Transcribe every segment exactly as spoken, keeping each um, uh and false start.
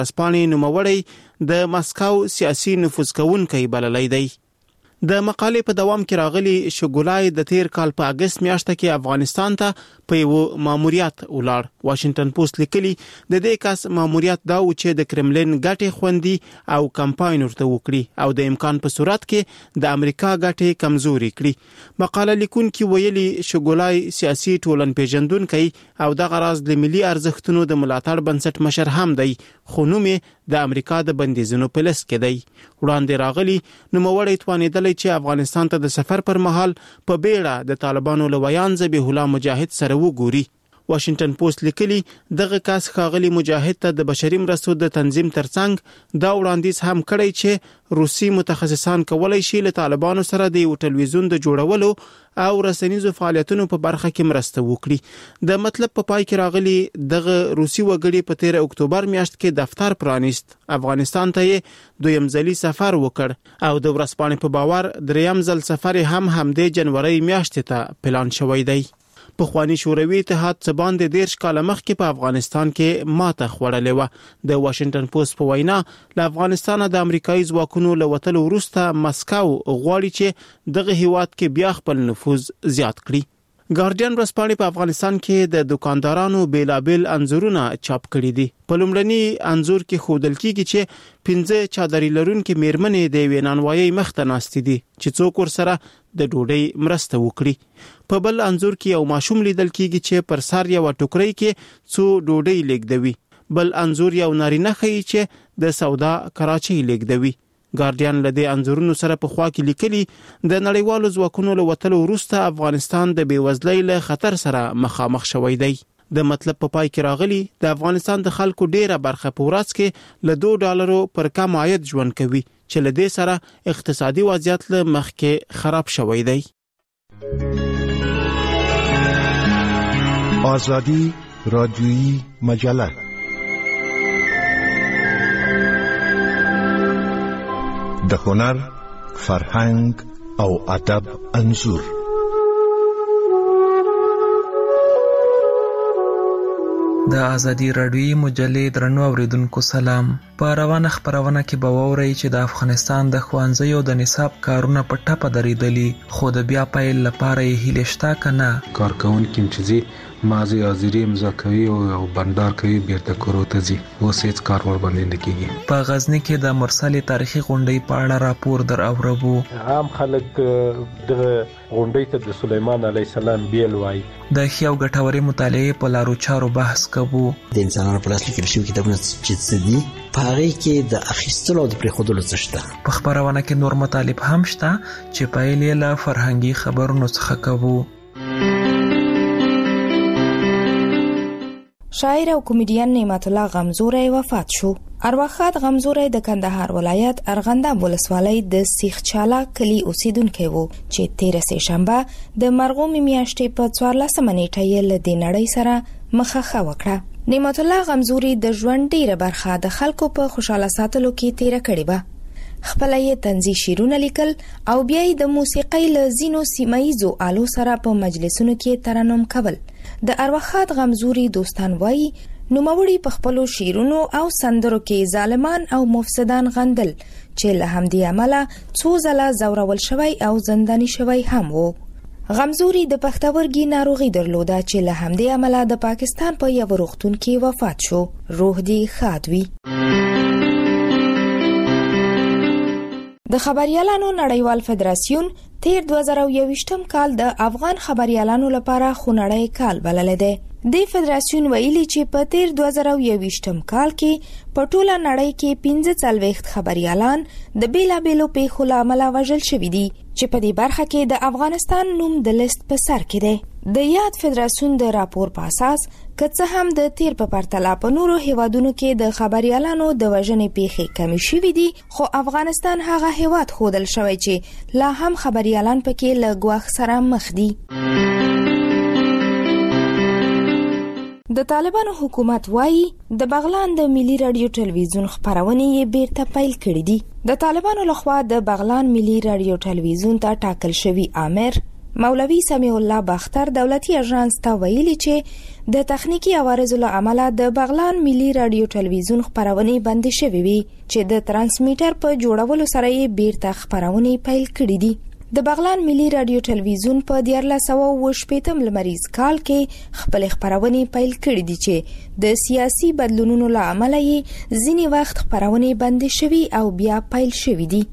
ورځپاڼې نوموړی د مسکو سیاسي نفوذ کوونکی بللی دی. د مقالې په دوام کې راغلی شګولای د تیر کال په اگست میاشته کې افغانستان ته په یو ماموریت ولاړ. واشنگټن پوسټ لیکلی د دې کس ماموریت دا و چې د کرملین ګټې خوندي او کمپاین ورته وکړي او د امکان په صورت کې د امریکا ګټې کمزوري کړي. مقاله لیکونکي ویلي شګولای سیاسي ټولن پیژندونکي او د غراض د ملي ارزښتونو د ملاتړ بنسټ مشر هم دی، خو نوم د امریکا د بندیزونو په لست کې دی. وړاندې راغلی نوموړی توانیدلی چې افغانستان ته د سفر پر مهال په بیړه د طالبانو له ویان ذبیح الله مجاهد سره وګوري. واشنگټن پوسټ لیکلی دغه کس ښاغلي مجاهد ته د بشري مرستو د تنظیم ترڅنګ دا وړاندیز هم کړی چې روسي متخصصان کولای شي له طالبانو سره د یو ټلویزیون د جوړولو او رسنیزو فعالیتونو په برخه کې مرسته وکړي. د مطلب په پای کې راغلی دغه روسي وګړي په تیر اکتوبر میاشت کې دفتر پرانیست. افغانستان ته دویم ځلي سفر وکړ او د ورځپاڼې په باور دریم ځل سفر هم همدې جنوري میاشتې ته پلان شوی دی. پخوانی شوروي اتحاد څه باندې دیرش کاله مخکې په افغانستان کې ماته خوړلې وه. د واشنگټن پوسټ په وینا له افغانستانه د امریکایي ځواکونو له وتلو وروسته مسکو غواړي چې دغه هیواد کې بیا خپل نفوذ زیات کړي. ګارډین ورځپاڼې په افغانستان کې د دکاندارانو بیلابل انځورونه چاپ کړي دي. په لومړني انځور کې ښودل کیږي چې پنځه چادري لرونکي میرمنې د یوې نانوایۍ مخ ته ناستې دي چې څوک ورسره د ډوډۍ مرسته وکړي. په بل انځور کې یو ماشوم لیدل کیږي چې پر سر یو ټوکرۍ کې څو ډوډۍ لیږدوي. بل انځور یو نارینه ښیي چې د سودا کراچۍ لیږدوي. ګارډین له دې انځورونو سره په خوا کې لیکلي د نړیوالو ځواکونو له وتلو وروسته افغانستان د بېوزلۍ له خطر سره مخامخ شوی دی. د مطلب په پای کې راغلی د افغانستان د خلکو ډیره برخه په ورځ کې له دو ډالرو پر کم عاید ژوند کوي چې له دې سره اقتصادي وضعیت له مخکې خراب شوی دی. آزادی رادیویی مجله د هنر، فرهنګ او ادب انځور. د ازادي راډیویی مجلې درنو اوریدونکو سلام. په روانه خبرونه کې به وورئ چې د افغانستان د ښوونځیو د نصاب کارونه په ټپه درېدلي، خو د بیا پیل لپاره یې هیله شته که نه؟ کارکوونکي چې مازی حاضري امضا کوي او بندار کوي بیرته کورو ته ځي، اوس هیڅ کار ورباندې نه کیږي. په غزني کې د مرسلې تاریخي غونډۍ په اړه راپور در اوربو. عام خلک دغه غونډۍ ته د سلیمان علیه السلام بیل وایي. د ښې او ګټورې مطالعې په لارو چارو بحث کوو. د انسانانو په لاس لیکل شوي کتابونه چې څه دي، په هغې کې د اخیستلو او د پرېښودلو څه شته. په خپرونه کې نور مطالب هم شته چې پیل یې له فرهنګي خبرونو څخه کوو. شاعر او کمیډین نعمت الله غمزوری وفات شو. ارواښاد غمزوری د کندهار ولایت ارغنداب ولسوالۍ د سیخ چالا کلی اوسیدونکی و چې تیره سه شنبه د مرغومې میاشتې په څوارلسمه نیټه یې له دې نړۍ سره مخه وکړه. نعمت الله غمزوری د ژوند ډیره برخه د خلکو په خوشاله ساتلو کې تیره کړې وه. خپل یې طنزي شعرونه لیکل او بیا یې د موسیقۍ له ځینو سیمه‌ییزو آلو سره په مجلسونو کې ترنم کول. د ارواښاد غمزوري دوستان وایي نوموړي په خپلو شعرونو او سندرو کې ظالمان او مفسدان غندل چې له همدې امله څو ځله ځورول شوی او زنداني شوی هم و. غمزوري د پښتورګي ناروغي درلوده چې له همدې امله د پاکستان په یو روغتون کې وفات شو. روح دې ښاد وي. د خبريالانو نړیوال فدراسیون تیر دوه زره یوویشتم کال د افغان خبريالانو لپاره خونړی کال بللی دی. د فدراسیون ویلي چې په تیر دوه زره یوویشتم کال کې په ټوله نړۍ کې پنځه څلوېښت خبريالان د بیلابیلو پیښو له امله وژل شوي دي چې په دې برخه کې د افغانستان نوم د لیست په سر کې دی. د یاد فدراسیون د راپور په اساس که څه هم د تیر په پرتله په نورو هیوادونو کې د خبريالانو د وژنې پیښې کمې شوي دي، خو افغانستان هغه هیواد ښودل شوی چې لا هم خبريالان پکې له ګواښ سره مخ دي. د طالبانو حکومت وایي د بغلان د ملي رادیو ټلویزیون خبرونه یې بیرته پیل کړې دي. د طالبانو لخوا د بغلان ملي رادیو ټلویزیون ته ټاکل شوی آمر مولوي سمیع الله باختر دولتي اژانس ته ویلي چې د تخنیکی عوارضو له امله د بغلان ملي رادیو ټلویزیون خبرونه بند شوې وي چې د ترانسمیټر په جوړولو سره یې بیرته خبرونه پیل کړې دي. د بغلان ملي رادیو ټلویزیون په دیارلس سوه اوه شپېتم لمریز کال کې خپل خبرونه پیل کړې دي چې د سیاسي بدلونونو له امله یې ځینې وخت خبرونه بند شوي او بیا پیل شوي دي.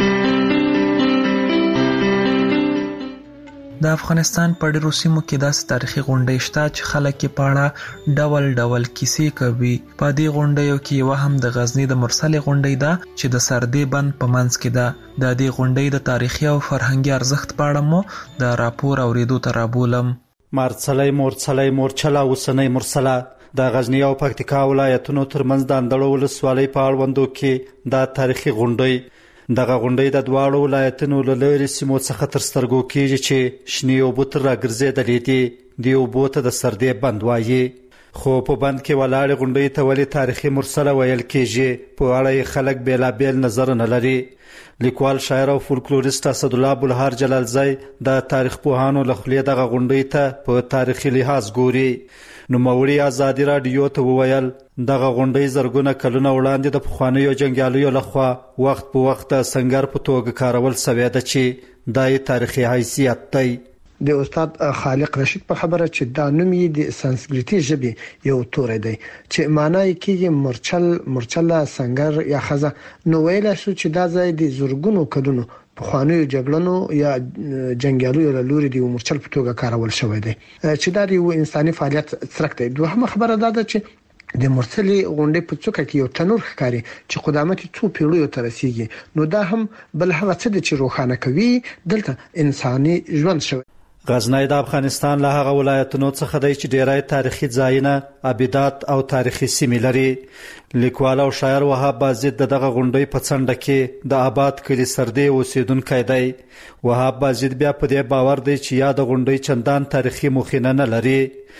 د افغانستان په ډیرو سیمو کې داسې تاریخي غونډې شته چې خلک یې په اړه ډول ډول کیسې کوي. په دې غونډیو کې یو هم د غزنی د مرسلې غونډې ده چې د سردې بند په منځ کې ده. د دې غونډې د تاریخي او فرهنګي ارزښت په اړه مو د راپور اوریدو ته رابولم. مرسلې مورچلې مورچله اوسنۍ مرسله د غزنی او پکتیکا ولایتونو ترمنځ د اندړو ولسوالۍ په اړوندو کې د تاریخي غونډې دغه غونډې د دواړو ولایتونو له لرې سیمو څخه تر سترګو کېږي چې شنې اوبه تر راګرځېدلې دي. دې اوبو ته د سردې بند وایي. خو په بند کې ولاړې غونډې ته ولې تاریخي مرسله ویل کېږي په اړه یې خلک بېلابېل نظرونه لري. لیکوال شاعر او فولکلوریست اسدالله ابوالهر جلالزی د تاریخ پوهانو له خولې دغه غونډې ته په تاریخي لحاظ ګوري. نوموړي ازادي راډیو ته وویل دغه غونډې زرګونه کلونه وړاندې د پخوانیو جنګیالیو لخوا وخت په وخت د سنگر په توګه کارول سوې ده چې دا یې تاریخي حیثیت دی. د استاد خالق رشید په خبره چې دا نوم یې د سانسکریټي ژبې یو توری دی چې معنی کېږي مرچل مرچله سنگر یا خزه. نو ویل شو چې دا ځای د زرګونو کلونو پخوانیو جګړنو یا جنگیالیو له لوري د مرچل په توګه کارول شوی دی چې دا د انساني فعالیت څرک دی. دوهمه خبره دا ده چې د مرسلې غونډې په څوکه کې یو تنور ښکاري چې قدامت څو پیړیو ته رسیږي. نو دا هم بل هغه څه دی چې روښانه کوي دلته انساني ژوند شوی. غزنی د افغانستان له هغه ولایتونو څخه دی چې ډیری تاریخي ځایونه، ابدات او تاریخي سیمې لري. لیکوال او شاعر وهاب بازید دغه غونډې په څنډه کې د آباد کلي سردې اوسیدونکی دی. وهاب بازید بیا په دې باور دی چې یا د غونډې چندان تاریخي مخینه نه لري.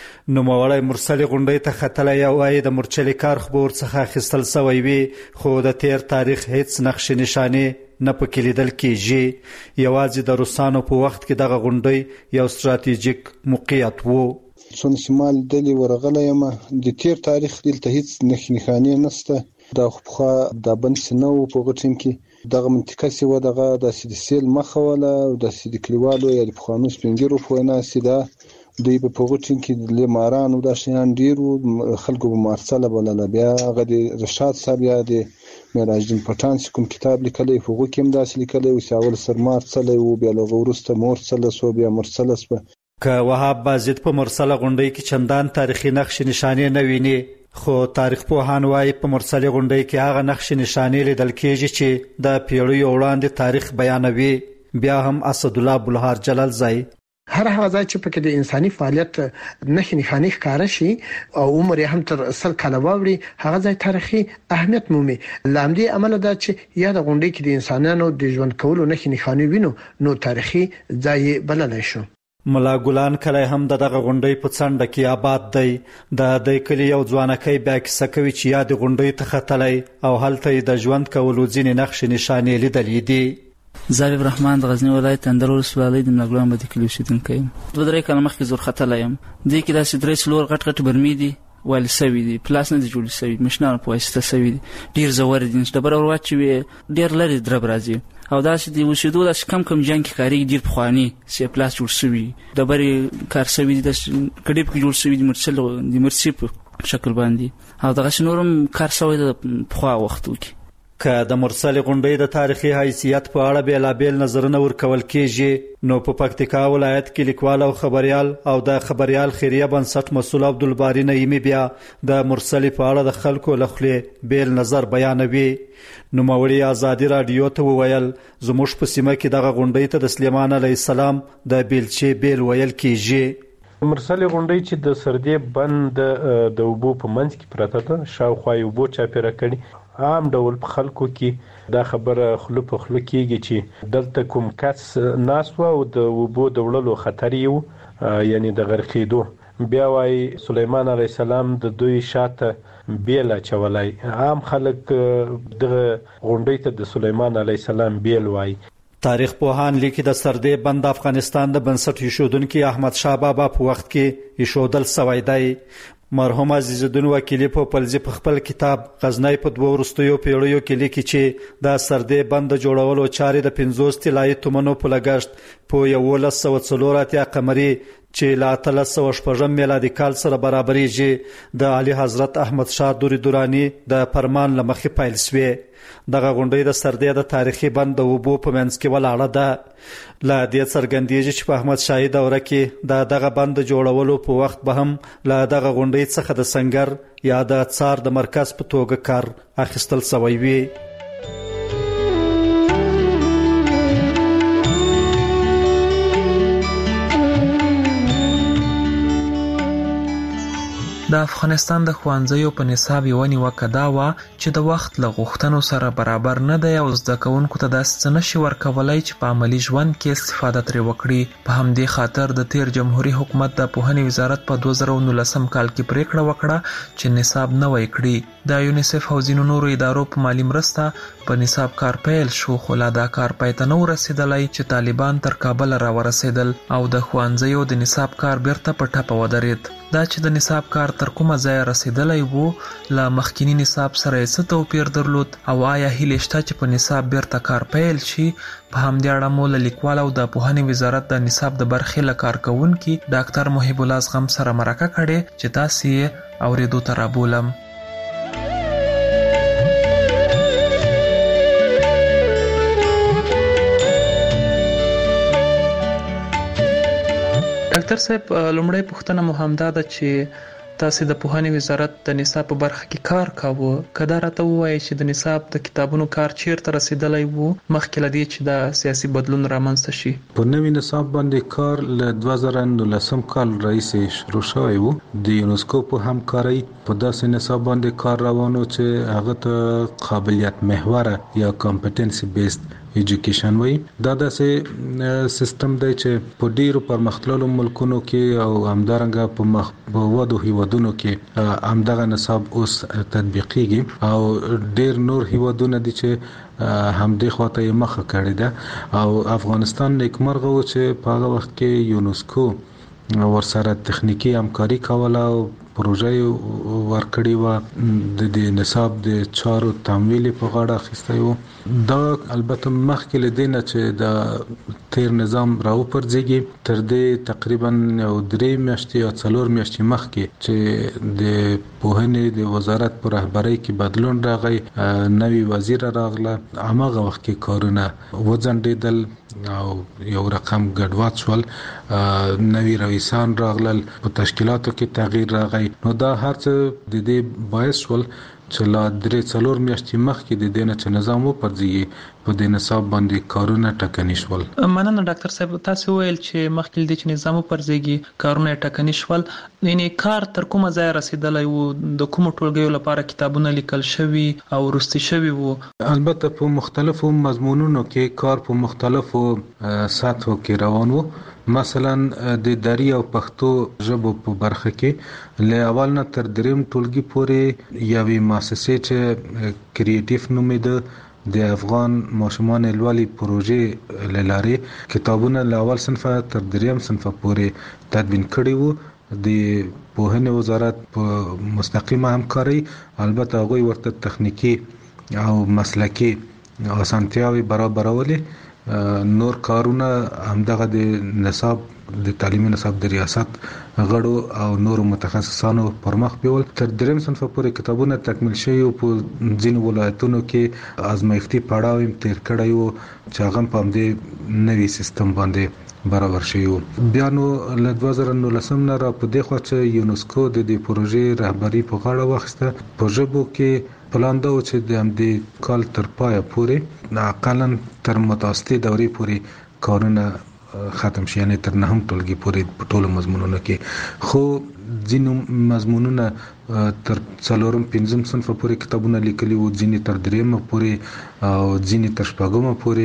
نوموړی مرسلې غونډې ته ختلی یا وایي د مرچلې کار خو به ورڅخه اخیستل سوی وي، خو د تیر تاریخ هیڅ نقشې نشانې نه پکې لیدل کېږي. یوازې د روسانو په وخت کې دغه غونډۍ یو ستراتیژیک موقعیت وو. څون شمال دلی ورغلی یم د تیر تاریخ دلته هیڅ نښې نښانې نشته. دا خو پخوا دا بند نه و په غټین کې دغه منطقه سی و دغه داسې د سیل مخه وله او داسې د کلیوالو یا د پخوانو سپینګیرو په وینا سي دا دوی په پغوټین کې د لیماران او د شیان ډیرو خلکو په مارسله بلله. بیا هغه د رشاد صاحب یا د معراج الدین پټان کوم کتاب لیکلی په هغو کې هم داسې لیکلی و چې اول سر مارسله و بیا له هغه وروسته مورسله سو بیا مرسله سوه. که وهاب بازید په مرسله غونډۍ کې چندان تاریخي نقشې نشانې نه ویني، خو تاریخ پوهان وایي په مرسلې غونډۍ کې هغه نقشې نشانې لیدل کېږي چې د پیړیو وړاندې تاریخ بیانوي. بیا هم اسدالله ابوالهر جلالزی هر هغه ځای چې پکې د انساني فعالیت نښې نښانې ښکاره شي او عمر یې هم تر سل کاله واوړي هغه ځای تاریخي اهمیت مومي. له همدې امله دا چې یا د غونډۍ کې د انسانانو د ژوند کولو نښې نښانې وینو نو تاریخي ځای یې بللی شو. ملا ګلان کلی هم د دغه غونډۍ په څنډه کې آباد دی. د دې کلي یو ځوانکی بیا کیسه کوي چې یا د غونډۍ ته ختلی او هلته یې د ژوند کولو ځینې نقشې نښانې لیدلې دي. زابب رحمان د غزنی ولایت اندړ ولسوالۍ د ملاګلان بدي کلي اوسېدونکی یم. دوه درې کاله مخکې زور ختلی یم. دې کې داسې درې څلور غټ غټ برمې دي ویل سوي دي، پلاس نه دي جوړ سوي، مشنانو په واسطه سوي دي، ډېر زور دي. ډبره ور واچوي ډېر لرې درب راځي او داسې د اوسېدو داسې کم کم جنګ کې کارېږي. ډېر پخواني سی پلاس جوړ سوي ډبرې کار سوي دي، داسې کډې پکې جوړ سوي دي مرچل د مرچي په شکل باندې او دغسې نور هم کار سوی ده پخوا وختو کې. که د مرسلې غونډۍ د تاریخي حیثیت په اړه بېلابېل نظرونه ورکول کېږي، نو په پکتیکا ولایت کې لیکوال او خبریال او د خبریال خیریه بنسټ مسؤل عبدالباري نعیمي بیا د مرسلې په اړه د خلکو له خولې بېل نظر بیانوي. نوموړي ازادي راډیو ته وویل زموږ په سیمه کې دغه غونډۍ ته د سلیمان علیه السلام د بیلچې بیل ویل کېږي. مرسلې غونډۍ چې د سردې بند د اوبو په منځ کې پرته ده، شاوخوا یې اوبو چاپېره کړي. عام ډول په خلکو کې دا خبره خوله په خوله کېږي چې دلته کوم کس ناست و او د اوبو د وړلو خطر یې و، یعنې د غرقېدو. بیا وایي سلیمان علیه السلام د دوی شاته بیل اچولی. عام خلک دغه غونډۍ ته د سلیمان علیه السلام بیل وایي. تاریخ پوهان لیکي د سردې بند افغانستان د بنسټ ایښودونکي احمد شاه بابا په وخت کې ایښودل شوی دی. مرحوم عزیز الدین وکیلی په پلزی په خپل کتاب غزنی په دوه ورستیو پیړیو کې لیکي چې د سردې بند جوړولو چارې د پنځوس طلایي تومنو په لګښت په یولس سوه څلور اتیا قمري چې له اتلس سوه شپږم میلادي کال سره برابرېږي د اعلی حضرت احمد شاه دوری دورانی د فرمان له مخې پیل شوې. دغه غونډې د سردې د تاریخي بند د اوبو په منځ کې ولاړه ده. له دې څرګندېږي چې په احمد شاهي دوره کې د دغه بند جوړولو په وخت به هم له دغه غونډې څخه د سنگر یا د څار د مرکز په توګه کار اخیستل شوی وي. د افغانستان د ښوونځیو په نصاب یوه نیوکه دا وه چې د وخت له غوښتنو سره برابر نه دی او زده کوونکو ته داسې څه نشي ورکولی چې په عملي ژوند کې استفاده ترې وکړي. په همدې خاطر د تیر جمهوري حکومت د پوهنې وزارت په دوه زره نولسم کال کې پریکړه وکړه چې نصاب نوی کړي. د یونیسف او ځینو نورو ادارو په مالي مرسته په نصاب کار پیل شو، خو لا دا کار پای ته نه ورسېدلی چې طالبان تر کابل را ورسېدل او د ښوونځیو د نصاب کار بیرته په ټپه ودرېد. دا چې د نصاب کار تر کومه ځایه رسېدلی وو، له مخکینی نصاب سره یې څه توپیر درلود او آیا هیلې شته چې په نصاب بیرته کار پیل شي؟ په همدې اړه مو له لیکوال او د پوهنې وزارت د نصاب د برخې له کارکوونکي ډاکټر محب الله زغم سره مرکه کړې چې تاسې یې اورېدو ته رابولم. ډاکټر صاحب، لومړی پوښتنه مو همدا ده چې تاسې د پوهنې وزارت د نصاب په برخه کې کار کاوه. که دا راته ووایئ چې د نصاب د کتابونو کار چیرته رسېدلی وو مخکې له دې چې د سیاسي بدلون رامنځته شي؟ په نوي نصاب باندې کار له دوه زره نولسم کال راهیسې شروع شوی وو. د یونسکو په همکارۍ په داسې نصاب باندې کار روان و چې هغه ته قابلیت محوره یا کامپټنسي بیسډ ایجوکیشن وایي. دا داسې سیستم دی چې په ډیرو پرمختللو ملکونو کې او همدارنګه په مخ په ودو هیوادونو کې همدغه نصاب اوس تطبیقیږي او ډیر نور هیوادونه دي چې همدې خواته یې مخه کړې ده او افغانستان نیکمرغه و چې په هغه وخت کې یونسکو ورسره تخنیکی همکاري کوله او پروژه ورکړی و د دې نصاب د چارو تمویل په غاړه اخیستی و. دا البته مخکې له دې نه چې د تیر نظام راو پرځېږي تر دې تقریبا یو درې میاشتې یا څلور میاشتې مخکې چې د پوهنې د وزارت په رهبرۍ کې بدلون راغی، نوی وزیر راغله، هماغه وخت کې کارونه وځنډېدل او یو رقم ګډوډ شول، نوی رئیسان راغلل، په تشکیلاتو کې تغییر راغی. نو دا هر څه د دې باعث شول چې لا درې څلور میاشتې مخکې د دې نه چې نظام وپرځېږي په دې نصاب باندې کارونه ټکني شول. مننه ډاکټر صاحب، تاسو ویل چې مخکې دې چې نظام وپرځېږي کارونه ټکني شول. یعنی کار تر کومه ځایه رسېدلی وو؟ د کومو ټولګیو لپاره کتابونه لیکل شوي او وروستي شوي وو؟ البته په مختلفو مضمونونو کې کار په مختلفو سطحو کې روان وو. مثلا د دری او پښتو ژبو په برخه کې له اول نه تر دریم ټولګي پورې یوې مؤسسې چې کریټیف نومېده د افغان ماشومان لولي پروژې لاره کتابونه له اول صنفه تر دریم صنفه پورې تدوین کړي وو. د پوهنې وزارت په مستقیمه همکاري البته هغوی ورته تخنیکی او مسلکی اسانتیاوي برابرولې. نور کارونه همدغه د نصاب د تعلیمي نصاب د ریاست غړو او نور متخصصانو پر مخ بیول. تر دریم صنف پورې کتابونه تکمیل شوي او په ځینو ولایتونو کې ازمایښتي پړاو هم تیر کړی وو چې هغه په همدې نوي سیستم باندې برابر شوی وو. بیا نو له دوه زره نولسم نه را په دې خوا چې یونسکو د دې پروژې رهبري په غاړه واخیسته. په ژبو کې پلان دا و چې د همدې کال تر پایه پورې اقلا تر متوسطې دورې پورې کارونه ختم شي، یعنی تر نهم ټولګي پورې په ټولو مضمونونو کې. خو ځینو مضمونونه تر څلورم پنځم صنف پورې کتابونه لیکلي وو، ځینې تر دریمه پورې او ځینې تر شپږمه پورې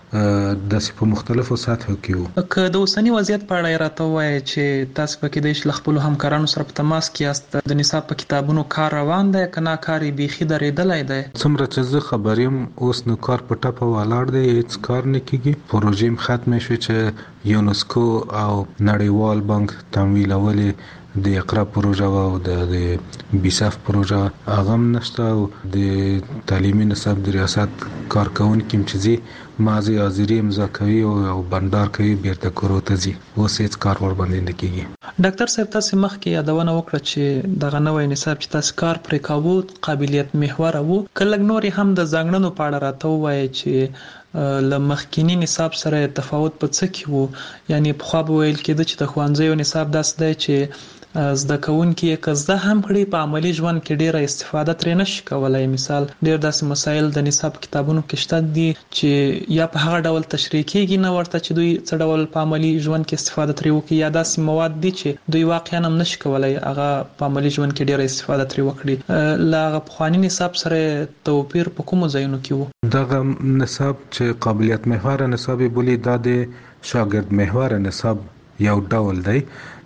د په مختلفو سطحو کې وو. که د اوسنی وضعیت په اړه راته وایي چې تاسو پکې د شل خپل همکارانو سره په تماس کې یاست، د نصاب په کتابونو کار روان دی که نه کاری بیخي درېدلی دی؟ څومره چې زه خبر یم اوس نو کار په ټپه ولاړ دی، هیڅ کار نه کیږي. پروژې هم ختمې شوې چې یونسکو او نړیوال بانک تمویلولې د اقرا پروژه او د بیساف پروژه هغه هم نشته او د تعلیمي نصاب د ریاست کارکونکي هم چې زی مازی حاضري امضا کوي او بندار کوي بیرته کورو ته ځي، اوس هیڅ کار ور باندې نه کیږي. ډاکټر صاحب تاسو مخکې یادونه وکړه چې دغه نوې نصاب چې تاسو کار پرې کاوه قابلیت محور وو، کله نورې هم د ځانګړنو په اړه راته وایي چې له مخکینی نصاب سره تفاوت په څه کې وو؟ یعنی په خو به ویل کېده چې د ښوونځیو نصاب داسې دی چې زده کوونکي که زده هم کړي په عملی ژوند کې ډیره استفاده ترې نشي کولای. مثال ډیر داسې مسایل د نصاب کتابونو کې شته دي چې یا په هغه ډول تشریح کېږي نه ورته چې دوی څه ډول په عملی ژوند کې استفاده ترې وکړي، یا داسې مواد دي چې دوی واقعا هم نشي کولای هغه په عملی ژوند کې ډیره استفاده ترې وکړي. له هغه پخواني نصاب سره توپیر په کومو ځایونو کې وو؟ دغه نصاب چې قابلیت محور نصاب بولی دا د شاګرد محور نصاب یو ډول دی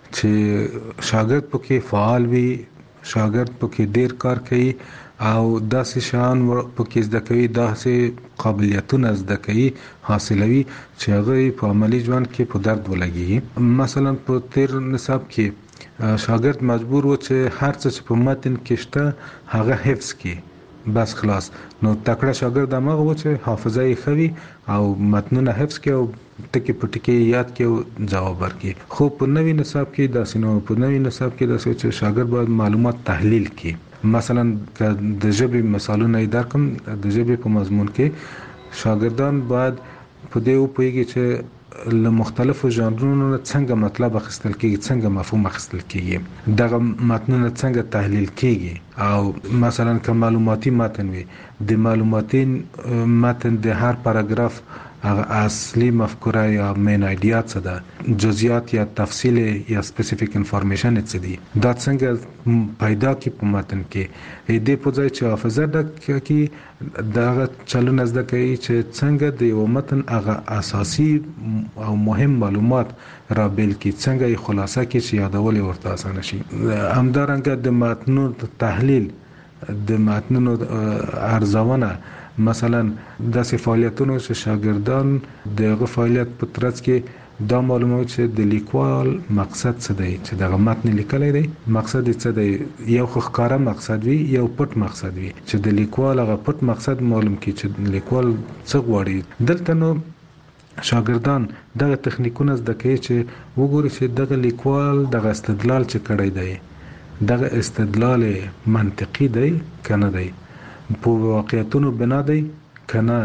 چې شاګرد پکې فعال وي، شاګرد پکې ډیر کار کوي او داسې شان پکې زده کوي، داسې قابلیتونه زده کوي حاصلوي چې هغه په عملی ژوند کې په درد ولګي. مثلا په تیر نصاب کې شاګرد مجبور و چې هر څه چې په متن کې شته هغه حفظ کړي، بس خلاص. نو تکړه شاګرد هغه و چې حافظه یې خوي او متنونه حفظ کړي او ټکی په ټکی یاد کړي او جواب ورکړي. خو په نوی نصاب کې داسې نو په نوی نصاب کې داسې چې شاګرد باید معلومات تحلیل کړي. مثلا د ژبې مثالونه یې درکم، د ژبې په مضمون کې شاګردان باید په دې وپوهیږي چې له مختلفو ژانرونو څنګه مطلب اخیستل کیږي، څنګه مفهوم اخیستل کیږي، دغه متنونه څنګه تحلیل کیږي. او مثلا که معلوماتي متن وي، د معلوماتي متن د هر پاراګراف هغه اصلي مفکوره یا مین ایډیا څه ده، جزئیات یا تفصیل یا سپیسیفیک انفارمیشن څه دي، دا څنګه پیدا کی په متن کې. دې په ځای چې حافظه د کی دغه چلونه زده کوي چې څنګه د یو متن هغه اساسي او مهم معلومات را بیل کی، څنګه یې خلاصه کی چې یادول ورته اسانه شي. همدارنګه د متنونو تحلیل، د متنونو ارزونه، مثلا داسې فعالیتونو چې شاګردان دغه فعالیت په ترڅ کې دا معلومه چې د لیکوال مقصد څه دی، چې دغه متن لیکلی دی مقصد یې څه دی، یو خو ښکاره مقصد وي یو پټ مقصد وي، چې د لیکوال هغه پټ مقصد معلوم کړي چې لیکوال څه غواړي. دلته نو شاګردان دغه تخنیکونه زده کوي چې وګوري چې دغه لیکوال دغه استدلال چې کړی دی دغه استدلال منطقي دی کنه دی، په واقعیتونو بنا دی کنه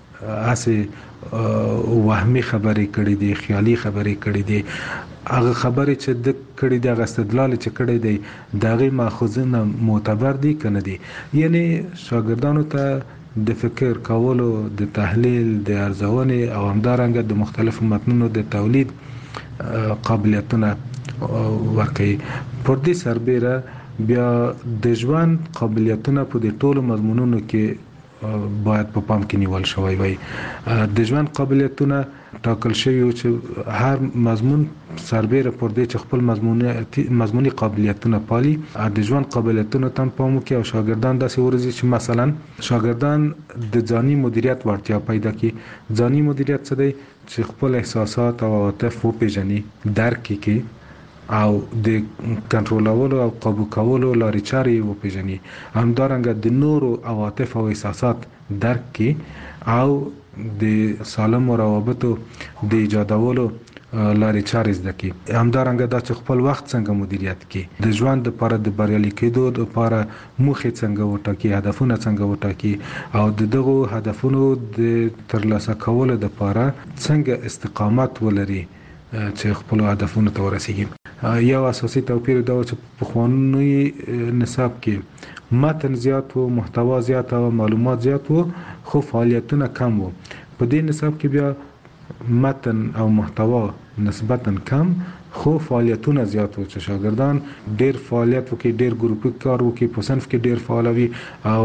اسه وهمي خبرې کړې دي، خیالي خبرې کړې دي. هغه خبرې چې د کړې دي، هغه استدلال چې کړی دی دغه ماخذونه معتبر دي کنه دي. یعنی شاګردانو ته د فکر کولو، د تحلیل، د ارزونې او همدارنګه د مختلفو متنونو د تولید قابلیتونه ورکوي. پر دې سربیره بیا د ژوند قابلیتونه په دې ټولو مضمونونو کې باید په پام کې نیول شوی وي. د ژوند قابلیتونه ټاکل شوی او چې هر مضمون سربیره پر دې چې خپل مضموني مضموني قابلیتونه پالي، د ژوند قابلیتونه تم پام کې او شاګردان داسې ورزي چې مثلا شاګردان د ځاني مدیریت وړتیا پیدا کړي. ځاني مدیریت څه دی؟ چې خپل احساسات او عواطف وپیژني، درک کړي او د کنټرولولو او قابو کولو لارې چارې وپیژني. همدارنګه د نورو عواطف او احساسات درک کړي او د سالم روابطو د ایجادولو لارې چارې زده کړي. همدارنګه دا چې خپل وخت څنګه مدیریت کړي، د ژوند لپاره د بریالي کېدو لپاره موخې څنګه وټاکي، هدفونه څنګه وټاکي او د دغه هدفونو د ترلاسه کولو لپاره څنګه استقامت ولري چې خپل هدفونو ته ورسیږي. یو اساسي توپیر دا چې په خواني نصاب کې متن زیات وو، محتوا زیات او معلومات زیات وو، خو فعالیتونه کم وو. په دې نصاب کې بیا متن او محتوا نسبتا کم خو فعالیتونه زیات وو چې شاګردان ډیر فعالیت وکړي، ډیر ګروپي کار وکړي، په صنف کې ډیر فعال وي او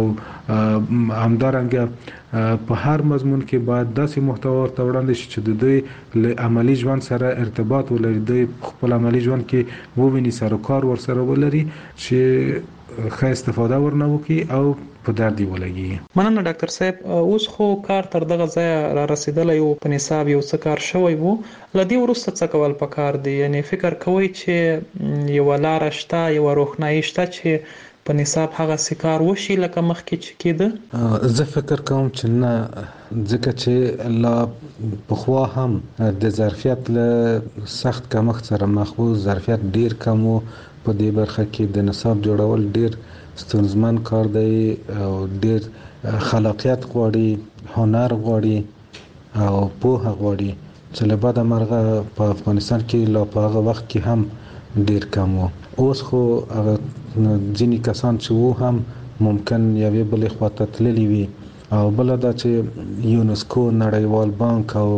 همدارنګه په هر مضمون کې باید داسې محتوا ورته وړاندې شي چې د دوی له عملی ژوند سره ارتباط ولري، دوی خپل عملی ژوند کې وویني، سر و کار ورسره ولري چې ښه استفاده ورنه وکړي او په دردي ولګي. مننه ډاکټر صاحب. اوس خو کار تر دغه ځای را رسیدلی او په نصاب یو څه کار شوی وو، لدی وروسته څه کول پکار دی؟ یعنی فکر کوئ چې یو لار شته، یو روښنايي شته چې په نصاب هغه سکار وشي لکه مخکې چې کېده؟ زه فکر کوم چې نه، ځکه چې لا پخوا هم د ظرفیت له سخت کمښت سره مخ وو، ظرفیت ډیر کم وو په دې برخه کې. د نصاب جوړول ډیر ستونزمن کار دی او ډیر خلاقیت غواړي، هنر غواړي او پوهه غواړي چې له بده مرغه په افغانستان کې لا په هغه وخت کې هم ډیر کم وو. اوس خو هغه ځینې کسان چې وو هم ممکن یوې بلې خواته تللي وي او بله دا چې یونسکو، نړیوال بانک او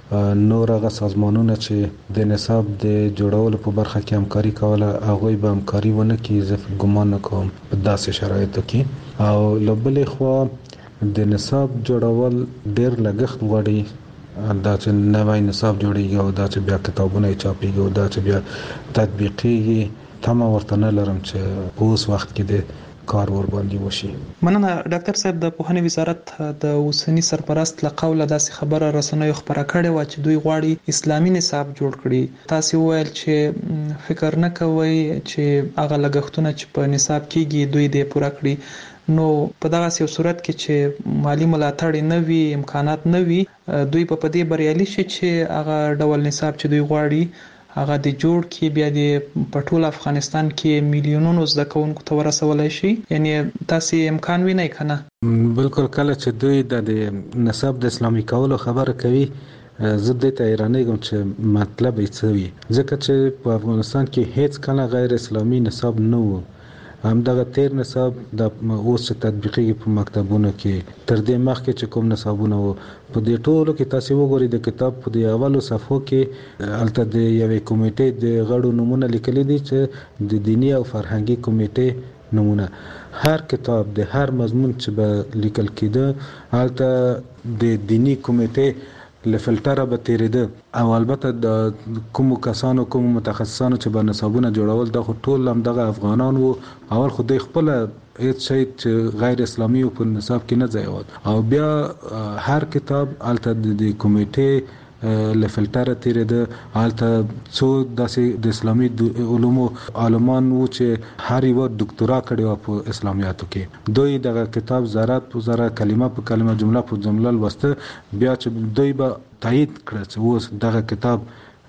نور هغه سازمانونه چې د نصاب د جوړولو په برخه کې همکاري کوله، هغوی به همکاري ونه کړي، زه ګمان نه کوم په داسې شرایطو کې. او له بلې خوا د نصاب جوړول ډېر لګښت غواړي، دا چې نوی نصاب جوړیږي او دا چې بیا کتابونه یې چاپیږي او دا چې بیا تطبیقیږي، تمه ورته نه لرم چې په اوس وخت کې د کار ور باندې وشي. مننه ډاکټر صاحب. د پوهنې وزارت د اوسنی سرپرست له قوله داسې خبره رسنیو خبره کړې و چې دوی غواړي اسلامي نصاب جوړ کړي. تاسو وویل چې فکر نه کوئ چې هغه لګښتونه چې په نصاب کېږي دوی دې پوره کړي، نو په دغه یو صورت کې چې مالی ملاتړ نه وي، امکانات نه وي، دوی په دې بریالي شي چې هغه ډول نصاب چې دوی غواړي هغه د جوړ کې بیا د پټول افغانستان کې میلیونونو زده کوونکو ته ورسولای شي؟ یعنی تاسو امکان وینئ کنه؟ بالکل. کله چې دوی د نصاب د اسلامي کولو خبره کوي، زه دې ته حیرانېږم چې مطلب یې څه وي، ځکه چې په افغانستان کې هیڅ کله غیر اسلامي نصاب نه وو. همدغه تیر نصاب د اوس چې تطبیقي په مکتبونو کې تر دې مخکې چې کوم نصابونه وو، په دې ټولو کې تاسو وګورئ د کتاب په دې اولو صفحو کې هلته د یوې کمیټې د غړو نمونه لیکلي دي چې د دینی او فرهنګي کمیټې نمونه. هر کتاب د هر مضمون چې به لیکل کېده هلته د دینی کمیټې له فلټره به تیرېده او البته د کومو کسانو، کومو متخصصانو چې به نصابونه جوړول دا خو ټول همدغه افغانان وو. اول خو دوی خپله هیڅ شی چې غیر اسلامي په نصاب کې نه ځایول او بیا هر کتاب هلته د کمیټې له فلټره تیرېده. هلته څو داسې د اسلامي علومو عالمان وو چې هر یو ډاکټرا کړی و په اسلامیاتو کې. دوی دغه کتاب ذرات په ذره، کلمه په کلمه، جمله په جمله لوسته، بیا چې دوی به تایید کړه چې اوس دغه کتاب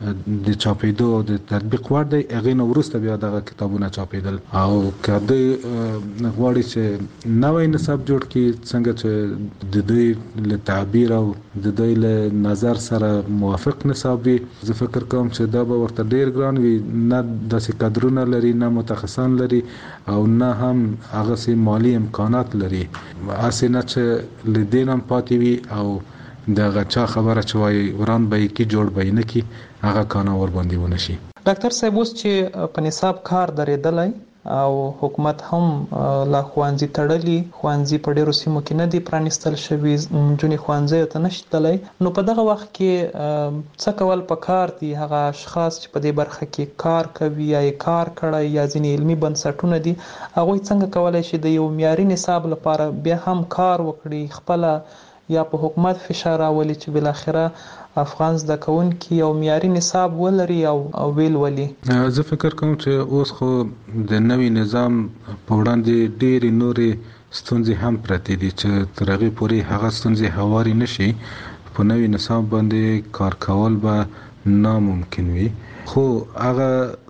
د چاپېدو او د تطبیق وړ دی، هغې نه وروسته بیا دغه کتابونه چاپېدل. او که دوی غواړي چې نوی نصاب جوړ کړي، څنګه چې د دوی له تعبیر او د دوی له نظر سره موافق نصاب وي، زه فکر کوم چې دا به ورته ډېر ګران وي. نه داسې کادرونه لري، نه متخصصان لري او نه هم هغسې مالی امکانات لري. هسې نه چې له دې نه هم پاتې وي او دغه چا خبره چې وایي وران به یې کې جوړ به یې نه کړي، هغه کانه ور باندې ونه شي. ډاکټر صاحب، اوس چې په نصاب کار درېدلی او حکومت هم لا ښوونځي تړلي، ښوونځي په ډېرو سیمو کې نه دي پرانیستل شوي، نجونې ښوونځیو ته نشي تللی، نو په دغه وخت کې څه کول پکار دي؟ هغه اشخاص چې په دې برخه کې کار کوي یا یې کار کړی یا ځینې علمي بنسټونه دي، هغوی څنګه کولی شي د یو معیاري نصاب لپاره بیا هم کار وکړي، خپله یا په حکومت فشار راولي چې بالاخره افغان زده کوونکي یو معیاري نصاب ولري او ویل ولي؟ زه فکر کوم چې اوس خو د نوي نظام په وړاندې ډېرې نورې ستونزې هم پرتې دي چې تر هغې پورې هغه ستونزې هوارې نه شي. په نوي نصاب باندې کار کول به ناممکن وي. خو هغه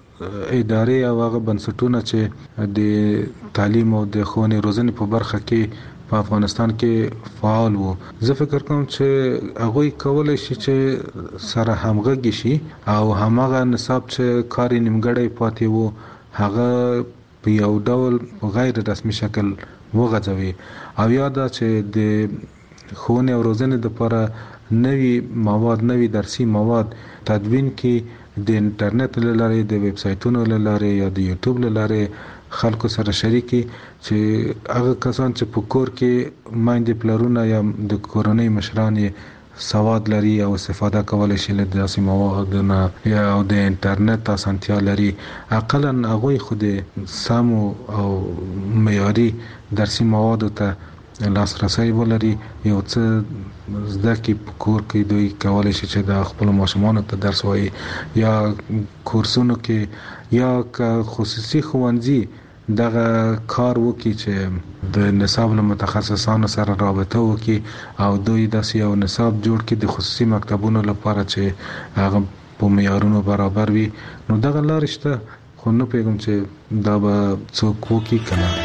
ادارې او هغه بنسټونه چې د تعلیم او د ښوونې روزنې په برخه کې په افغانستان کې فعال وو، زه فکر کوم چې هغوی کولی شي چې سره همغږي شي او همغه نصاب چې کار یې نیمګړی پاتې وو هغه په یو ډول په غیر رسمي شکل وغځوي. او یا دا چې د ښوونې او روزنې لپاره نوي مواد نوي درسي مواد تدوین کې د انټرنیټ له لارې د ویب سایټونو له لارې یا د یوټیوب له لارې خلکو سره شریکي چې هغه کسان چې په کور کې ماندې پلرونه یا د کورنۍ مشران سواد لري او استفاده کولای شي له داسې موادونو یا د انټرنیټ اسانتیا لري اقلا هغه خو د سمو او معیاري درسي موادو ته لاسرسي ولري یو څه زده کې په کور کې دوی کولای شي چې د خپل ماشومانو ته درس وایي یا کورسونو کې یا خصوصي ښوونځي دغه کار وکړي چې د نصاب له متخصصانو سره رابطه وکړي او دوی داسې یو نصاب جوړ کړي د خصوصي مکتبونو لپاره چې هغه په معیارونو برابر وي. نو دغه لارې شته خو نه پوهېږم چې دا به څوک وکړي که نه.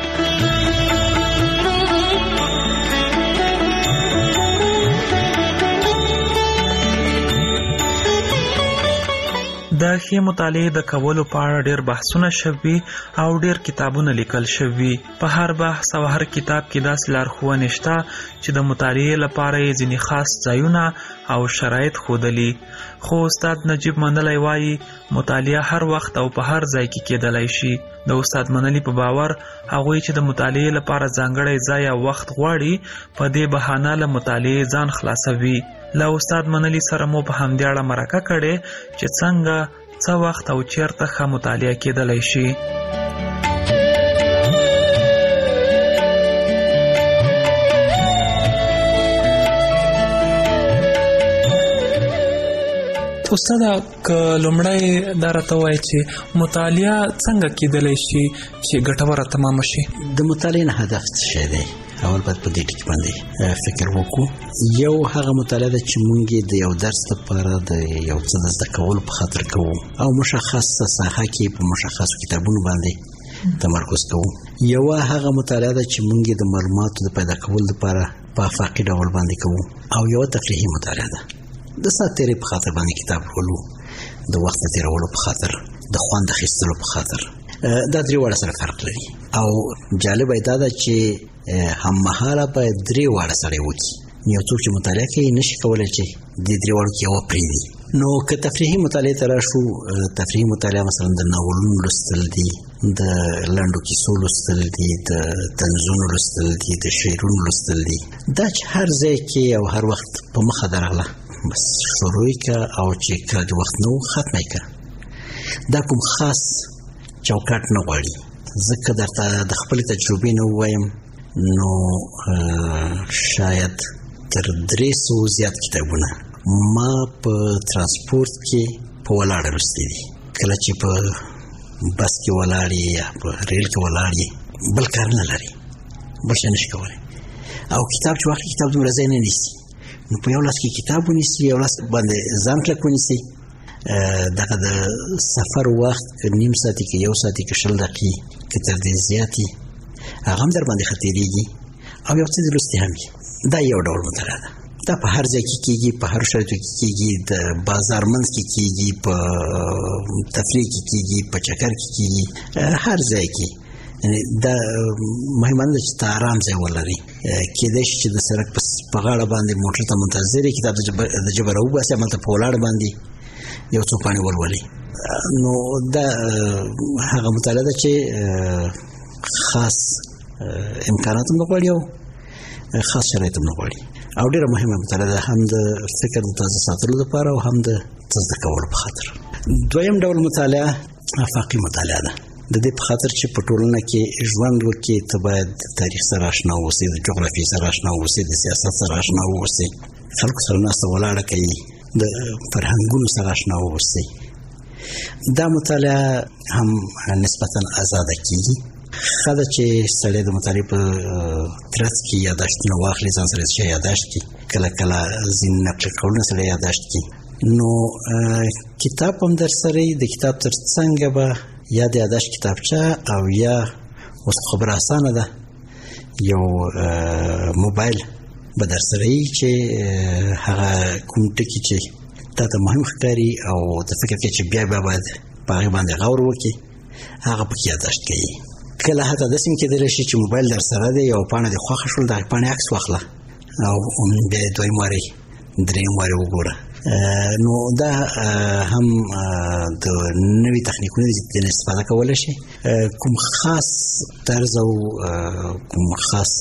د ښې مطالعې د کولو په اړه ډېر بحثونه شوي او ډېر کتابونه لیکل شوي. په هر بحث او هر کتاب کې داسې لارښوونې شته چې د مطالعې لپاره یې ځینې خاص ځایونه او شرایط ښودلي. خو استاد نجیب منلی وایي مطالعه هر وخت او په هر ځای کې کېدلی شي. د استاد منلی په باور هغوی چې د مطالعې لپاره ځانګړی ځای او وخت غواړي په دې بهانه له مطالعې ځان خلاصوي. له استاد منلی سره مو په همدې اړه مرکه کړې چې څنګه څه وخت او چیرته ښه مطالعه کېدلی شي. استاد که لومړی دا راته وایي چې مطالعه څنګه کېدلی شي چې ګټوره تمامه شي؟ د مطالعې نه هدف څه شی دی؟ اول باید په دې ټکي باندې فکر وکړو. یو هغه مطالعه ده چې موږ د یو درس لپاره د یو څه د زده کولو په خاطر کوو او مشخصه ساحه کې په مشخصو کتابونو باندې تمرکز کوو. یو هغه مطالعه ده چې موږ د معلوماتو د پیدا کولو لپاره په افاقي ډول باندې کوو او یو تفریحي مطالعه ده د ساعت تیرې په خاطر باندې کتاب لولو، د وخت تیرولو په خاطر، د خوند اخیستلو په خاطر. دا درې واړه سره فرق لري او جالبه دا ده چې هم مهاله باید درې واړه سره وکړي. یو څوک چې مطالعه کوي نشي کولای چې د درې واړو کې یو پرېږدي. نو که تفریحي مطالعه ته راشو، تفریحي مطالعه مثلا د ناولونو لوستل دي، د لنډو کیسو لوستل دي، د طنزونو لوستل دي، د شعرونو لوستل دي. دا چې هر ځای کې او هر وخت په مخه درغله بس شروع که او چې کله د وخت نو ختمه که. دا کوم خاص چوکاټ نه غواړي. ځکه درته د خپلې تجربې نه ووایم نو شاید تر درې سوو زیات کتابونه ما په ترانسپورت کې په ولاړه لوستي دي. کله چې په بس کې ولاړ یې یا په ریل کې ولاړ یې بل کار نه لري، بل شی نشي کولی. او کتاب چې واخلي کتاب دومره ځای نه نیسي، نو په یو لاس کې کتاب ونیسي، یو لاس باندې ځان کلک ونیسي. دغه د سفر وخت که نیم ساعتي که یو ساعتي که شل دقیقې که تر دې زیاتې هغه هم در باندې ښه تېرېږي او یو څه د لوستي هم وي. دا یو ډول مطالعه ده. دا په هر ځای کې کېږي، په هر شرایطو کې کېږي، د بازار منځ کې کېږي، په تفریح کې کېږي، په چکر کې کېږي، هر ځای کې. دا مهمه ده چې ته آرام ځای ولري. کېدای شي چې د سړک په غاړه باندې موټر ته منتظر یې، کتاب د جبه راوباسي، همالته په ولاړه باندې یو څو پاڼې ولولي. نو دا هغه مطالعه ده چې خاص امکانات هم نه غواړي او خاص شرایط هم نه غواړي او ډېره مهمه مطالعه ده، هم د فکر د تازه ساتلو لپاره او هم د زده کولو په خاطر. دویم ډول مطالعه افاقي مطالعه ده. د دې په خاطر چې په ټولنه کې ژوند وکړي ته باید د تاریخ سره اشنا واوسې، د جغرافیې سره اشنا واوسې، د سیاست سره اشنا واوسې، خلکو سره ناسته ولاړه کوي، د فرهنګونو سره اشنا واوسې. دا مطالعه هم نسبتا آزاده کېږي. ښه ده چې سړی د مطالعې په ترڅ کې یاداشتونه واخلي، ځان سره څه یاداشت کړي، کله کله ځینې نقل قولونه سره یاداشت کړي. نو کتاب هم در سره د کتاب تر څنګ به یا د یاداشت کتابچه او یا اوس خبره اسانه ده یو موبایل به در سره وي چې هغه کوم ټکي چې تا ته مهم ښکاري او ته فکر کوې چې بیا بیا باید په هغې باندې غور وکړي، هغه پکې یاداشت کوي. کله حتی داسې هم کېدلی شي چې موبایل در سره دی، یو پاڼه دې خوښه شول، د هغې پاڼې عکس واخله، او بیا دویم واري دریم واري وګوره. نو دا هم د نوې تخنیکونو د استفاده کولای شي. کوم خاص طرز او کوم خاص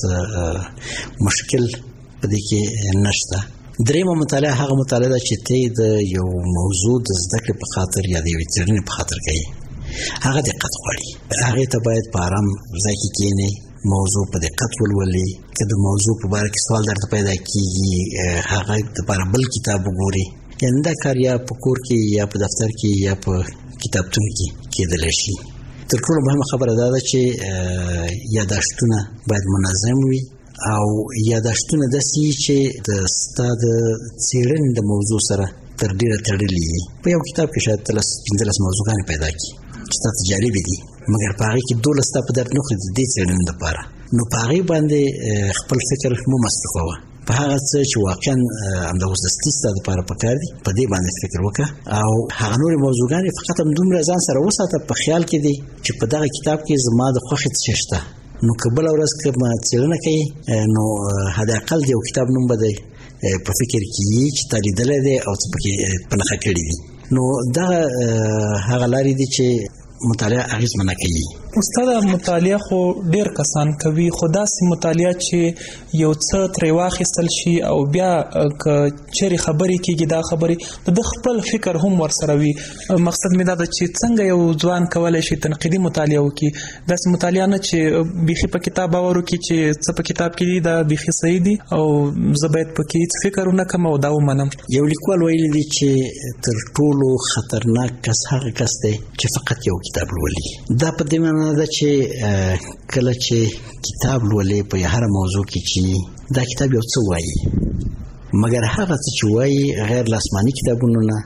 مشکل په دې کې نشته. دریمه مطالعه هغه مطالعه ده چې ته د یو موضوع د زده کړې په خاطر یا د یوې څېړنې په خاطر کوي. هغه دقت غواړي. هغې ته باید په ارام ځای کې کښېنې، موضوع په دقت ولولي. که د موضوع په باره کې سوال درته پیدا کېږي هغه دپاره بل کتاب وګوري. یعنې دا کار یا په کور کې یا په دفتر کې یا په کتابتون کې کېدلی شي. تر ټولو مهمه خبره دا ده چې یاداشتونه باید منظم وي او یاداشتونه داسې وي چې د ستا د څېړنې د موضوع سره تر ډېره تړلي وي. په یو کتاب کې شاید تلس پنځلس موضوعګانې پیدا کړي چې تا ته جالبې دي، مګر په هغې کې دولس ستا په درد نه خوري د دې څېړنې لپاره. نو په هغې باندې خپل فکر مه مصرفوه. په هغه څه چې واقعا همدغوس دستي ستا دپاره پکار دي په دې باندې فکر وکړه. او هغه نورې موضوعګانې فقط همدومره ځان سره وساته په خیال کې دي چې په دغه کتاب کې زما د خوښې څه شته. نو که بله ورځ که څېړنه کوي نو حداقل د یو کتاب نوم به دی په فکر کې وي چې تا لیدلی دی او څه پکې په نښه کړي دي. نو دغه هغه لارې دي چې مطالعه اغېزمنه کوي. استاده مطالعه خو ډېر کسان کوي، خو داسې مطالعه چې یو څه ترې واخیستل شي او بیا که چیرې خبرې کېږي دا خبرې د خپل فکر هم ورسره وي. مقصد مې دا ده چې څنګه یو ځوان کولی شي تنقیدي مطالعه وکړي. داسې مطالعه نه چې بیخي په کتاب باور وکړي چې څه په کتاب کې دي دا بیخي صحیح دي او زه باید پکې هېڅ فکر ونه کړم او دا ومنم. یو لیکوال ویلي دي چې تر ټولو خطرناک کس هغه کس دی چې فقط یو کتاب لولي. دا په دې معنی ده چې کله چې کتاب لولي په هر موضوع کې چې دا کتاب یو څه وایي، مګر هغه څه چې وایي غیر لاسماني کتابونه نه،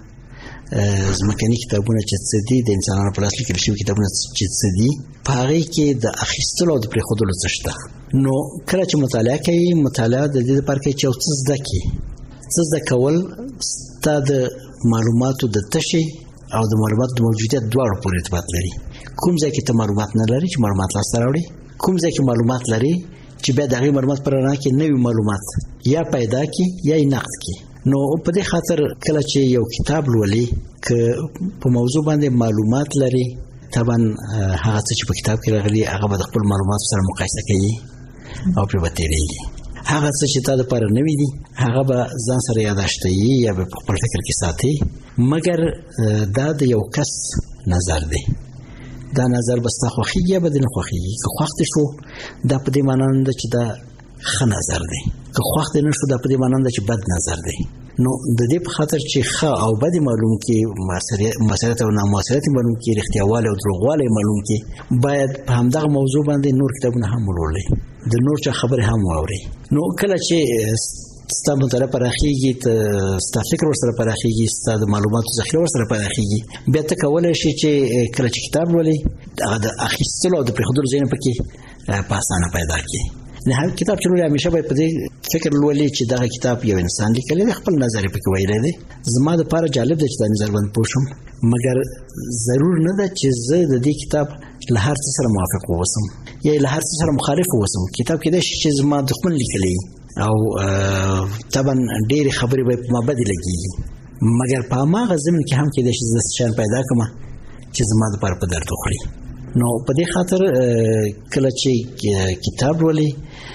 ځمکني کتابونه چې څه دي، د انسانانو په لاس لیکل شوي کتابونه چې څه دي، په هغې کې د اخیستلو او د پرېښودلو څه شته. نو کله چې مطالعه کوي، مطالعه د دې لپاره کوي چې یو څه زده کړي. څه زده کول ستا د معلوماتو د تشې او د معلوماتو د موجودیت دواړو پورې ارتباط لري. کوم ځای کې ته معلومات نه لري چې معلومات لاسته راوړي، کوم ځای کې معلومات لري چې بیا د هغې معلومات په رڼا کې نوي معلومات یا پیدا کړي یا یې نقد کړي. نو په دې خاطر کله چې یو کتاب لولي که په موضوع باندې معلومات لري، طبعا هغه څه چې په کتاب کې راغلي هغه به د خپل معلوماتو سره مقایسه کوي او پرې به تېرېږي. هغه څه چې تا دپاره نوي دي هغه به ځان سره یاداشتوي یا به په خپل فکر کې ساتي. مګر دا د یو کس نظر دی. دا نظر به ستا خوښېږي یا به دې نه خوښېږي. که خوښ دې شو دا په دې معنا نه ده چې دا ښه نظر دی، که خوښ دې نه شو دا په دې معنا نه ده چې بد نظر دی. نو د دې په خاطر چې ښه او بد معلوم کې، موثریت او ناموثریت معلوم کې، رښتیاوالی او دروغوالی معلوم کې، باید په همدغه موضوع باندې نور کتابونه هم ولولئ، د نور چا خبرې هم واورئ. نو کله چې ستا مطالعه پراخېږي، ستا فکر ورسره پراخېږي، ستا د معلوماتو ذخیره ورسره پراخېږي، بیا ته کولی شي چې کله چې کتاب لولئ هغه د اخیستلو او د پرېښودلو ځایونه پکې په اسانه پیدا کړي. نه هر کتاب چې لولي همیشه باید په دې فکر لولي چې دغه کتاب یو انسان لیکلی دی، خپل نظر یې پکې ویلی دی. زما دپاره جالب دی چې دا نظر باندې پوه شم، مګر ضرور نه ده چې زه د دې کتاب له هر څه سره موافق واوسم یا له هر څه سره مخالف واوسم. کتاب کېدای شي چې زما دښمن لیکلی او طبعا ډېرې خبرې به په ما بدې لګېږي، مګر په هماغه ضمن کې هم کېدای شي زه داسې شیان پیدا کړم چې زما دپاره په درد وخوري. نو په دې خاطر کله چې کتاب لولي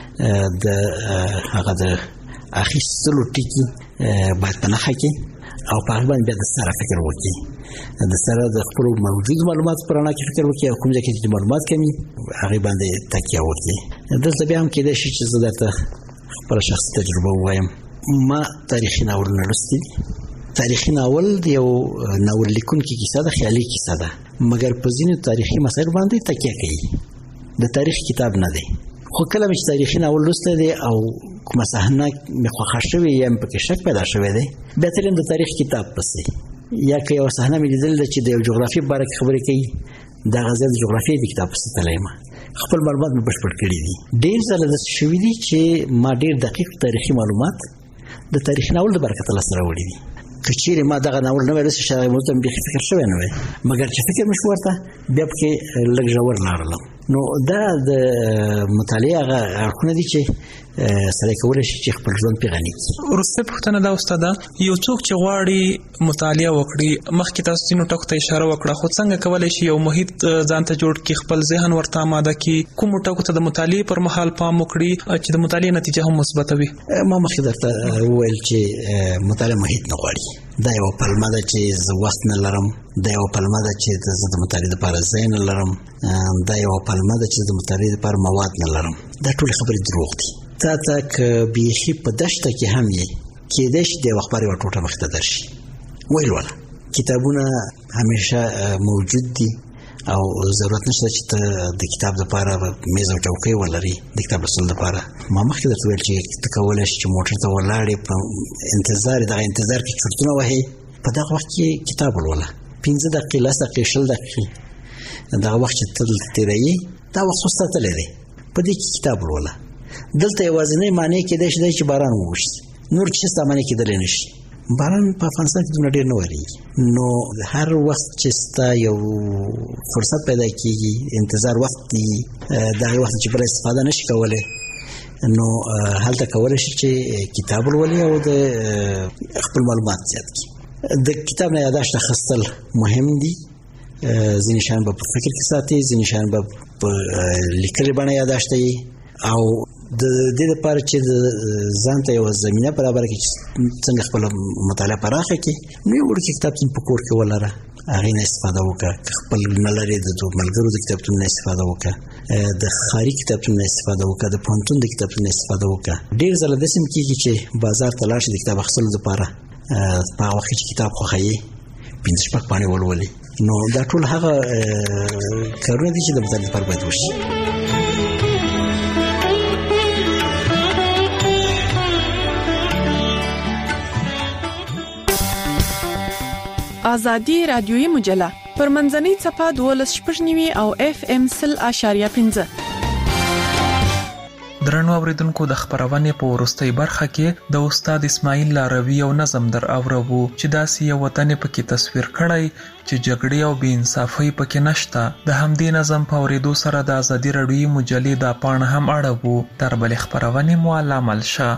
د هغه د اخیستلو ټکي باید په نښه کړي او په هغې باندې بیا د سره فکر وکړي، د سره د خپلو موجودو معلوماتو په رڼا کې فکر وکړي او کوم ځای کې چې معلومات کمي هغې باندې تکیه وکړي. دلته بیا هم کېدای شي چې زه درته خپله شخصي تجربه ووایم. ما تاریخي ناولونه لوستي دي. تاریخي ناول د یو ناول لیکونکي کیسه ده، خیالي کیسه ده، مګر په ځینو تاریخي مسایلو باندې تکیه کوي. د تاریخ کتاب نه دی. خو کله مې چې تاریخي ناول لوستی دی او کومه صحنه مې خوښه شوې یا مې پکې شک پیدا شوی دی، بیا تلم د تاریخ کتاب پسې. یا که یوه صحنه مې لیدلې ده چې د یو جغرافیې په باره کې خبرې کوي، دغه ځای د جغرافیې د کتاب پسې تللی یم، خپل معلومات مې بشپړ کړي دي. ډېر ځله داسې شوي دي چې ما ډېر دقیق تاریخي معلومات د تاریخي ناول د برکته لاسته راوړي دي. که چیرې ما دغه ناول نه وای لوستی چې هغې موضوع ته مې بیخي فکر شوی نه وای، مګر چې فکر مې شو ورته بیا پکې لږ ژور لاړلم. نو دا د مطالعې هغه اړخونه دي چې سره کولای شي چې خپل ژوند په غني کړي. ورسته پوښتنه دا استاد یو څوک چې غواړي مطالعه وکړي مخکې تاسو ځینو ټکو ته اشاره وکړه خو څنګه کولای شي یو محیط ځان ته جوړ کړي خپل ذهن ورته آماده کړي کوم ټکو ته د مطالعه پر مهال پام وکړي چې د مطالعه نتیجه هم مثبت وي؟ ما مخکې درته وویل چې مطالعه محیط نه غواړي دا یو پلمه ده چې زه وخت نه لرم دا یو پلمه ده چې زه د مطالعه لپاره ځای نه لرم دا یو پلمه ده چې د مطالعه لپاره مواد نه لرم دا ټول خبرې دروغ دي. تا ته که بیخي په دشته کې هم یې کېدای شي د یو خبر یوه ټوټه مخې ته درشي ولوله. کتابونه همیشه موجود دي او ضرورت نشته چې ته د کتاب لپاره میز او چوکۍ ولري د کتاب لوستلو لپاره. ما مخکې درته ویل چې ته کولی شي چې موټر ته ولاړې په انتظار دغه انتظار کې چرتونه وهې په دغه وخت کې کتاب ولوله پنځه دقیقې لس دقیقې شل دقیقې دغه وخت چې ته دلته تېروي دا وخت خو ستا تللی دی په دې کې کتاب ولوله. دلته یوازینی معنی کېدای شي دی چې باران ووشي نور څه ستا معنی کېدلی نه شي. باران په افغانستان کې دومره ډېر نه ورېږي نو هر وخت چې ستا یو فرصت پیدا کېږي انتظار وخت دی د هغې وخت چې بله استفاده نه شي کولی نو هلته کولی شي چې کتاب ولولي او د خپل معلومات زیات کړي. د کتاب نه یاداشت اخیستل مهم دي. ځینې شیان به په فکر کې ساتي ځینې شیان به په لیکلې بڼه یاداشت وي او د دې لپاره چې ځان ته یو زمینه برابر کړي چې څنګه خپل مطالعه پراخه کړي نو یو وړوکی کتابتون په کور کې ولره هغې نه استفاده وکړه. خپل نه لرې د ملګرو د کتابتون نه استفاده وکړه د ښاري کتابتون نه استفاده وکړه د پوهنتون د کتابتون نه استفاده وکړه. ډېر ځله داسې هم کېږي چې بازار ته لاړ شي د کتاب اخیستلو لپاره په هغه وخت کې چې کتاب خوښوي پنځه شپږ پاڼې ولولي نو دا ټول هغه کارونه دي چې د مطالعې لپاره باید وشي. آزادی رادیویی مجله پر منځنۍ څپه دولس شپږ نوي او اف ام سل اشاریه پنځه. درنو اوریدونکو د خبرونې په وروستۍ برخه کې د استاد اسماعیل لاروی یو نظم در اورو چې داسې یو وطن پکې تصویر کړی چې جګړې او بې انصافۍ پکې نشته. د همدې نظم په اوریدو سره د آزادي رادیویي مجلې دا پاڼه هم اړوو. تر بلې خبرونې مو علامل شه.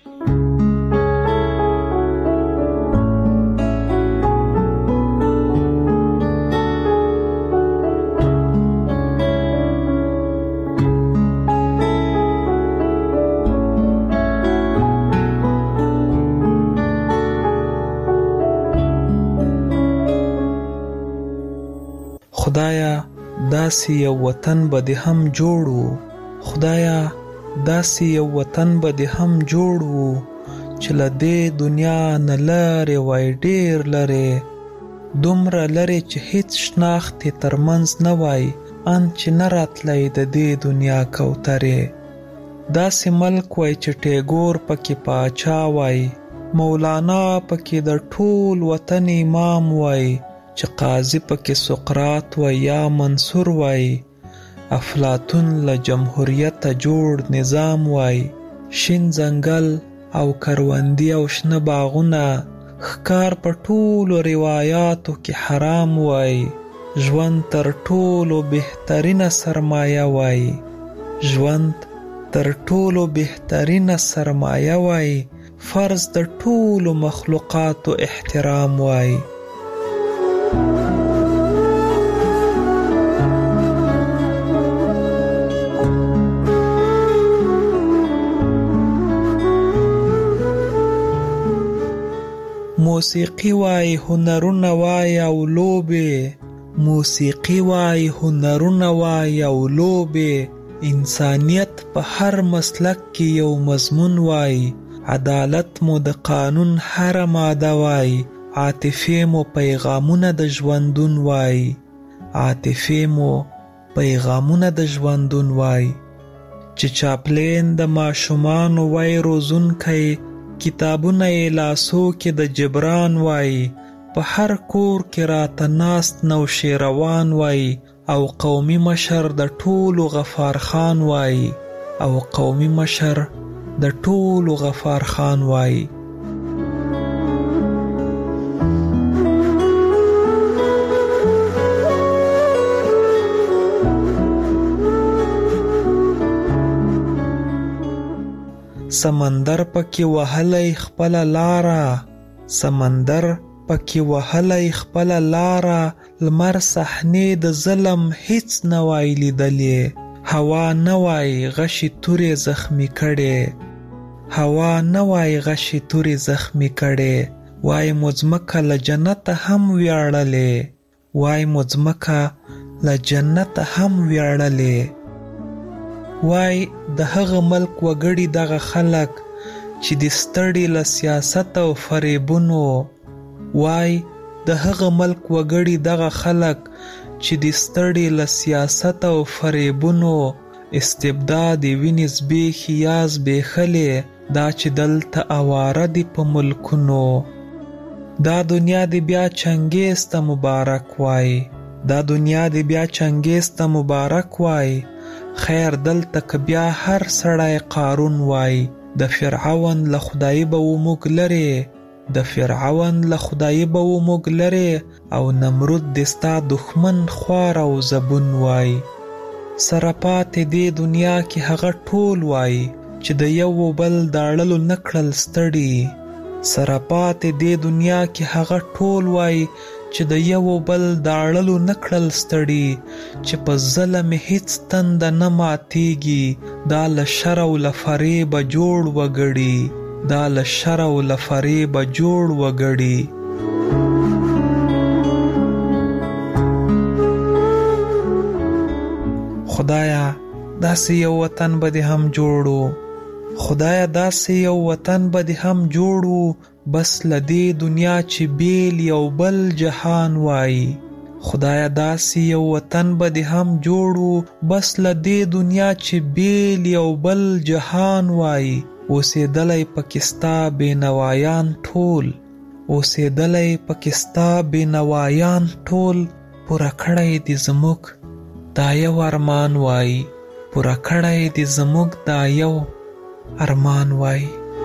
خدایا داسې یو وطن به دې هم جوړو خدایا داسې یو وطن به دې هم جوړو چې له دې دنیا نه لرې وای ډېر لرې دومره لرې چې هیڅ شناخت یې ترمنځ نه وای ان چې نه راتلی د دې دنیا کوترې داسې ملک وای چې ټیګور پکې پاچا وای مولانا پکې د ټول وطن امام وای چې قاضي پکې سقراط وای یا منصور وای افلاطون له جمهوریت جوړ نظام وای شین ځنګل او کروندې او شنه باغونه ښکار په ټولو روایاتو کې حرام وای ژوند تر ټولو بهترینه سرمایه وای ژوند تر ټولو بهترینه سرمایه وای فرض د ټولو مخلوقاتو احترام وای. موسیقي وای هنرونه وای او لوبې موسیقي وای هنرونه وای او لوبې انسانیت په هر مسلک کې یو مضمون وای عدالت مو د قانون هر ماده وای عاطفې مو پیغامونه د ژوندون وای عاطفې مو پیغامونه د ژوندون وای چې چاپلین د ماشومانو وای روزونکی کتابونه یې لاسو کې د جبران وای په هر کور کې راته ناست نوشیروان وای او قومي مشر د ټولو غفار خان وای او قومي مشر د ټولو غفار خان وای. سمندر پکې وهلی خپل لاره، سمندر پکې وهلی خپل لاره، لمر صحنې د ظلم هیڅ نه وای لیدلې، هوا نه وای غشي تورې زخمی کړې، هوا نه وای غشي تورې زخمی کړې، وای مځمکه له جنت هم ویاړلې، وای مځمکه له جنت هم ویاړلې، وای د هغه ملک وګړي دغه خلک چې د ستړي له سیاست او فریبونو، وای د هغه ملک وګړي دغه خلک چې د ستړي له سیاست او فریبونو، استبداد وینې زبېښي یا زبېښلې، دا چې دلته اواره دي په ملکونو، دا دنیا دی بیا چنګیز ته مبارک وای، دا دنیا دی بیا چنګیز ته مبارک وای، خیر دلته که بیا هر سړی قارون وای، د فرعون له خدای به و موږ لرې، د فرعون له خدای به و موږ لرې، او نمرود د ستا دښمن خوار او زبون وای، سره پاتې دې دنیا کې هغه ټول وای چې د یو بل د اړلو نه کړل ستړي، سره پاتې دې دنیا کې هغه ټول وای چې د یو بل د اړلو نه کړل ستړي، چې په ظلم هیڅ تنده نه ماتیږي، دا له شر او له فریبه جوړ وګړي، دا له شر او له فریبه جوړ وګړي. خدایا داسې یو وطن به دې هم جوړو، خدایا داسې یو وطن به دې هم جوړو، بس له دې دنیا چې بیل یو بل جهان وای، خدایا داسې یو وطن به دې هم جوړو، بس له دې دنیا چې بیل یو بل جهان وای، اوسېدلی پکې ستا بېنوایان ټول، اوسېدلی پکې ستا بېنوایان ټول، پوره کړی دې زموږ دا یو ارمان وای، پوره کړی دې زموږ دا یو ارمان وای.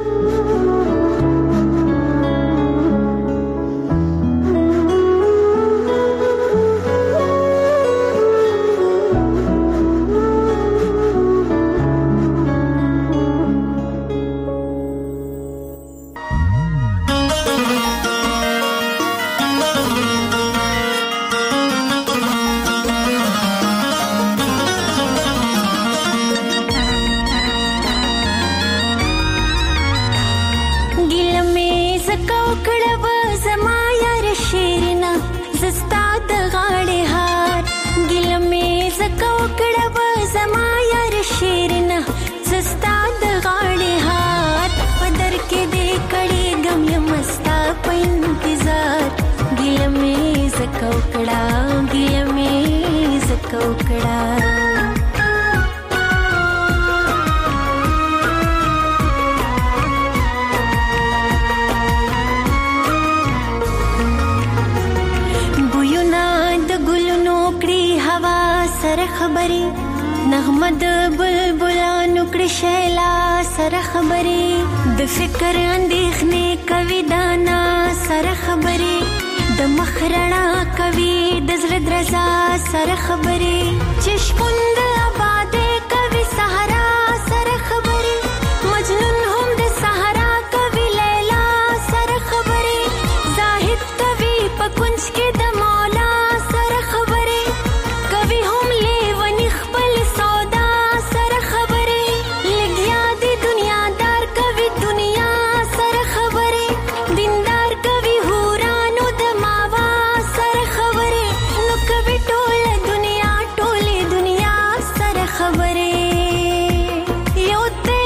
نغمه د بلبلانو کړي شیلا سره خبرې، د فکر اندېښنې کوي دانا سره خبرې، د مخ رڼا کوي د زړه درزا سره خبرې، چې شپون د آبادۍ کوي صحرا سره خبرې، مجنون هم د صحرا کوي لیلا سره خبرې، زاهد کوي په کونج کې د مولا سره خبرې، کوي هم لیونی خپل سودا سره خبرې، لګیا دی دنیادار کوي دنیا سره خبرې، دیندار کوي هورانو د ماوا سره خبرې، نو کوي ټول دنیا ټولې دنیا سره خبرې. یو ته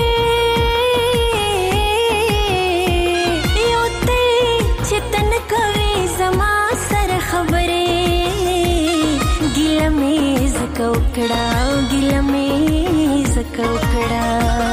یو ته چې تن کوي زما سره خبرې، ګیله مې زکه وکړه ګیله مې زکه وکړه.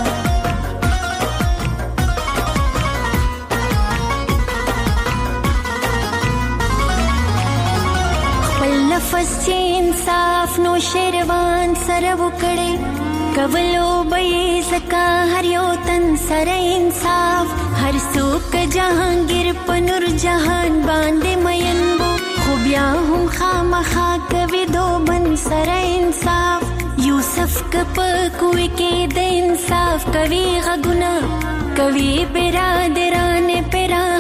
خپل نفس چې انصاف نو شیروان سره وکړي، کولو به زکه هر یو تن سره انصاف، هر څوک جهانګیر په نور جهان باندې مین وو، خو بیا هم خامخا کوي دو بن سره انصاف، یو یوسف کپ کوی کې د انصاف کوي غږونه کوي برادران پیران